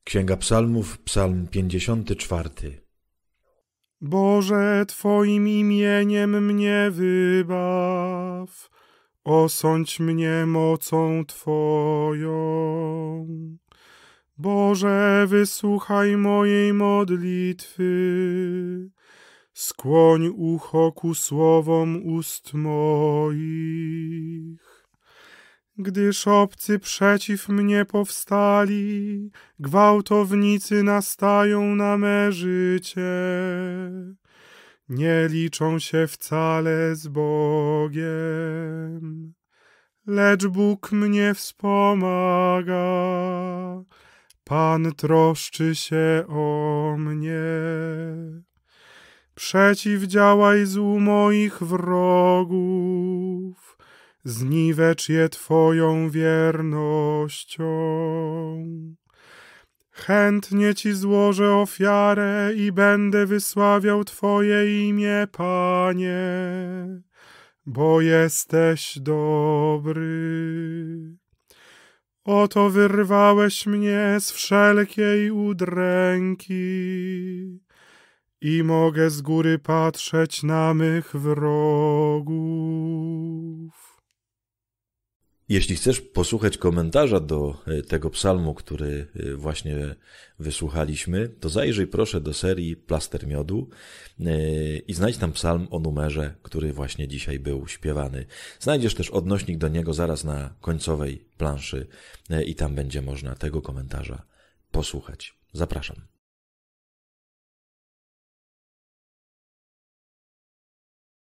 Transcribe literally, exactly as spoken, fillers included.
Księga Psalmów, Psalm pięćdziesiąty czwarty. Boże, Twoim imieniem mnie wybaw, osądź mnie mocą Twoją. Boże, wysłuchaj mojej modlitwy, skłoń ucho ku słowom ust moich. Gdyż obcy przeciw mnie powstali, gwałtownicy nastają na me życie. Nie liczą się wcale z Bogiem, lecz Bóg mnie wspomaga. Pan troszczy się o mnie. Przeciwdziałaj złu moich wrogów, zniwecz je Twoją wiernością. Chętnie Ci złożę ofiarę i będę wysławiał Twoje imię, Panie, bo jesteś dobry. Oto wyrwałeś mnie z wszelkiej udręki i mogę z góry patrzeć na mych wrogów. Jeśli chcesz posłuchać komentarza do tego psalmu, który właśnie wysłuchaliśmy, to zajrzyj proszę do serii Plaster Miodu i znajdź tam psalm o numerze, który właśnie dzisiaj był śpiewany. Znajdziesz też odnośnik do niego zaraz na końcowej planszy i tam będzie można tego komentarza posłuchać. Zapraszam.